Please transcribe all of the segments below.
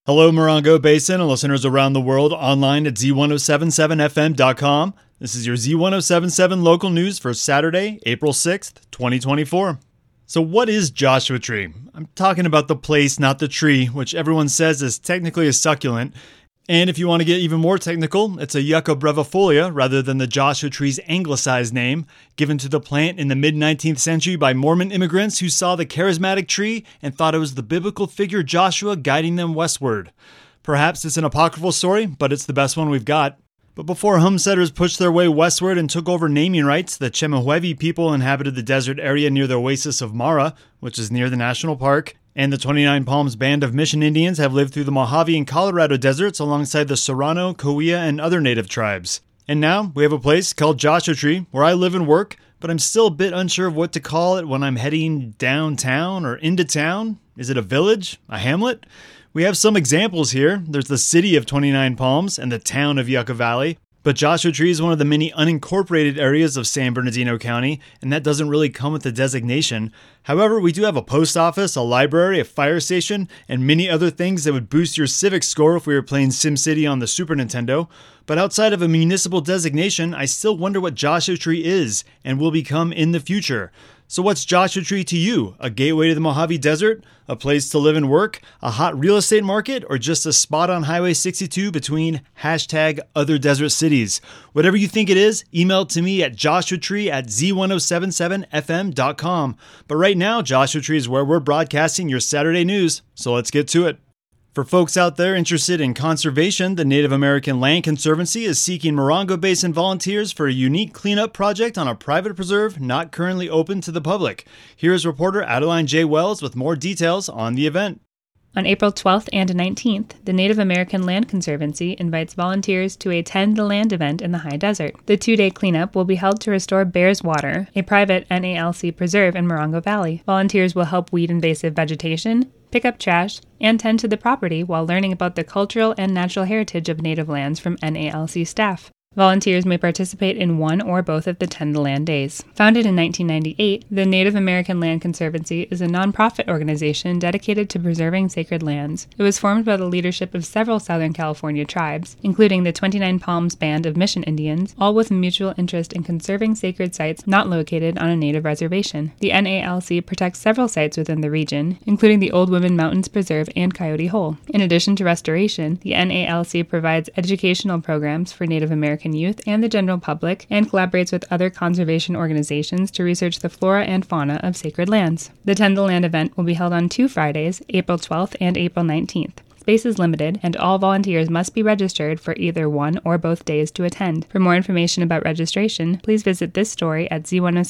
Hello, Morongo Basin and listeners around the world online at Z1077FM.com. This is your Z1077 local news for Saturday, April 6th, 2024. So what is Joshua Tree? I'm talking about the place, not the tree, which everyone says is technically a succulent. And if you want to get even more technical, it's a Yucca brevifolia rather than the Joshua tree's anglicized name, given to the plant in the mid-19th century by Mormon immigrants who saw the charismatic tree and thought it was the biblical figure Joshua guiding them westward. Perhaps it's an apocryphal story, but it's the best one we've got. But before homesteaders pushed their way westward and took over naming rights, the Chemehuevi people inhabited the desert area near the oasis of Mara, which is near the national park. And the 29 Palms Band of Mission Indians have lived through the Mojave and Colorado deserts alongside the Serrano, Cahuilla, and other native tribes. And now we have a place called Joshua Tree where I live and work, but I'm still a bit unsure of what to call it when I'm heading downtown or into town. Is it a village? A hamlet? We have some examples here. There's the city of 29 Palms and the town of Yucca Valley. But Joshua Tree is one of the many unincorporated areas of San Bernardino County, and that doesn't really come with the designation. However, we do have a post office, a library, a fire station, and many other things that would boost your civic score if we were playing SimCity on the Super Nintendo. But outside of a municipal designation, I still wonder what Joshua Tree is and will become in the future. So what's Joshua Tree to you? A gateway to the Mojave Desert? A place to live and work? A hot real estate market? Or just a spot on Highway 62 between #other desert cities? Whatever you think it is, email it to me at joshuatree@z1077fm.com. But right now, Joshua Tree is where we're broadcasting your Saturday news. So let's get to it. For folks out there interested in conservation, the Native American Land Conservancy is seeking Morongo Basin volunteers for a unique cleanup project on a private preserve not currently open to the public. Here's reporter Adeline J. Wells with more details on the event. On April 12th and 19th, the Native American Land Conservancy invites volunteers to a Tend the Land event in the high desert. The two-day cleanup will be held to restore Bears Water, a private NALC preserve in Morongo Valley. Volunteers will help weed invasive vegetation, pick up trash, and tend to the property while learning about the cultural and natural heritage of native lands from NALC staff. Volunteers may participate in one or both of the Tend the Land days. Founded in 1998, the Native American Land Conservancy is a nonprofit organization dedicated to preserving sacred lands. It was formed by the leadership of several Southern California tribes, including the 29 Palms Band of Mission Indians, all with a mutual interest in conserving sacred sites not located on a native reservation. The NALC protects several sites within the region, including the Old Women Mountains Preserve and Coyote Hole. In addition to restoration, the NALC provides educational programs for Native American youth and the general public, and collaborates with other conservation organizations to research the flora and fauna of sacred lands. The Tend the Land event will be held on 2 Fridays, April 12th and April 19th. Space is limited, and all volunteers must be registered for either one or both days to attend. For more information about registration, please visit this story at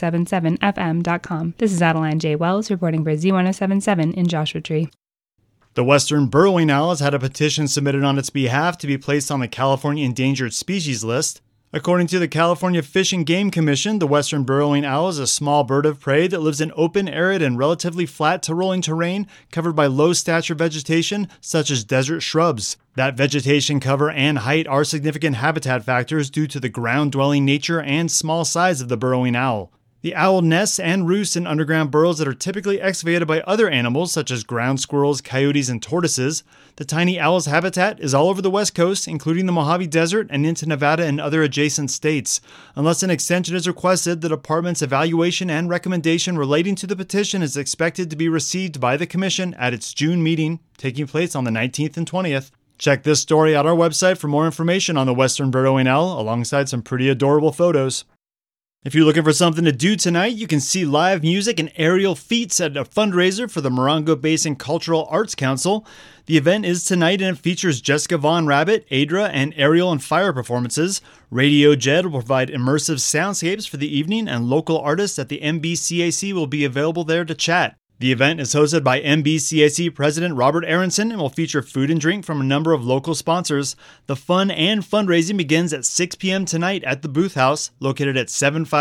z1077fm.com. This is Adeline J. Wells reporting for Z1077 in Joshua Tree. The Western Burrowing Owl has had a petition submitted on its behalf to be placed on the California Endangered Species List. According to the California Fish and Game Commission, the Western Burrowing Owl is a small bird of prey that lives in open, arid, and relatively flat to rolling terrain covered by low-stature vegetation such as desert shrubs. That vegetation cover and height are significant habitat factors due to the ground-dwelling nature and small size of the burrowing owl. The owl nests and roosts in underground burrows that are typically excavated by other animals such as ground squirrels, coyotes, and tortoises. The tiny owl's habitat is all over the West Coast, including the Mojave Desert and into Nevada and other adjacent states. Unless an extension is requested, the department's evaluation and recommendation relating to the petition is expected to be received by the Commission at its June meeting, taking place on the 19th and 20th. Check this story out our website for more information on the Western Burrowing Owl, alongside some pretty adorable photos. If you're looking for something to do tonight, you can see live music and aerial feats at a fundraiser for the Morongo Basin Cultural Arts Council. The event is tonight and it features Jessica Von Rabbit, Adra, and aerial and fire performances. Radio Jed will provide immersive soundscapes for the evening, and local artists at the MBCAC will be available there to chat. The event is hosted by MBCAC President Robert Aronson and will feature food and drink from a number of local sponsors. The fun and fundraising begins at 6 p.m. tonight at the Booth House, located at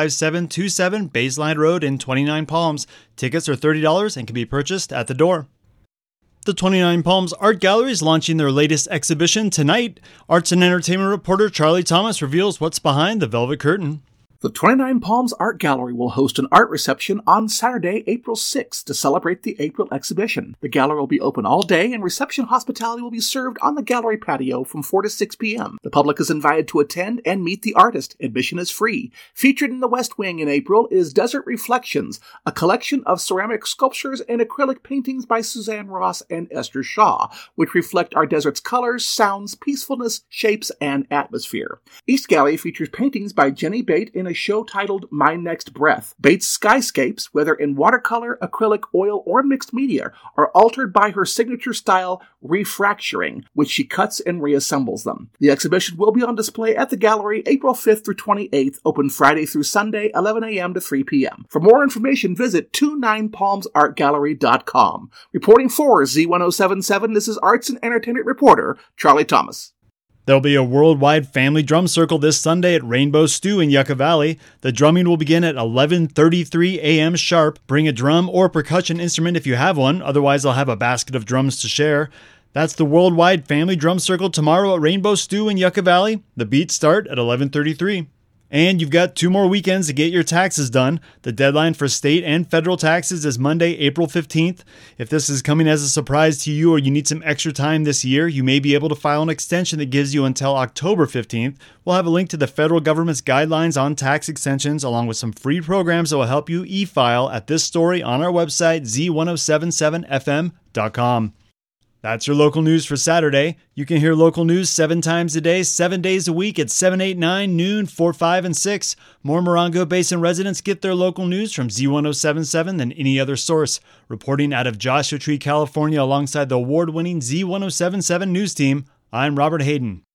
75727 Baseline Road in 29 Palms. Tickets are $30 and can be purchased at the door. The 29 Palms Art Gallery is launching their latest exhibition tonight. Arts and entertainment reporter Charlie Thomas reveals what's behind the velvet curtain. The 29 Palms Art Gallery will host an art reception on Saturday, April 6th to celebrate the April exhibition. The gallery will be open all day and reception hospitality will be served on the gallery patio from 4 to 6 p.m. The public is invited to attend and meet the artist. Admission is free. Featured in the West Wing in April is Desert Reflections, a collection of ceramic sculptures and acrylic paintings by Suzanne Ross and Esther Shaw, which reflect our desert's colors, sounds, peacefulness, shapes, and atmosphere. East Gallery features paintings by Jenny Bate in a show titled My Next Breath. Bates' skyscapes, whether in watercolor, acrylic, oil, or mixed media, are altered by her signature style, refracturing, which she cuts and reassembles them. The exhibition will be on display at the gallery April 5th through 28th, open Friday through Sunday, 11 a.m. to 3 p.m. For more information, visit 29palmsartgallery.com. Reporting for Z1077, this is arts and entertainment reporter Charlie Thomas. There'll be a worldwide family drum circle this Sunday at Rainbow Stew in Yucca Valley. The drumming will begin at 11:33 a.m. sharp. Bring a drum or percussion instrument if you have one, otherwise I'll have a basket of drums to share. That's the worldwide family drum circle tomorrow at Rainbow Stew in Yucca Valley. The beats start at 11:33. And you've got 2 more weekends to get your taxes done. The deadline for state and federal taxes is Monday, April 15th. If this is coming as a surprise to you or you need some extra time this year, you may be able to file an extension that gives you until October 15th. We'll have a link to the federal government's guidelines on tax extensions along with some free programs that will help you e-file at this story on our website, z1077fm.com. That's your local news for Saturday. You can hear local news 7 times a day, 7 days a week at 7, 8, 9, noon, 4, 5, and 6. More Morongo Basin residents get their local news from Z1077 than any other source. Reporting out of Joshua Tree, California, alongside the award-winning Z1077 news team, I'm Robert Hayden.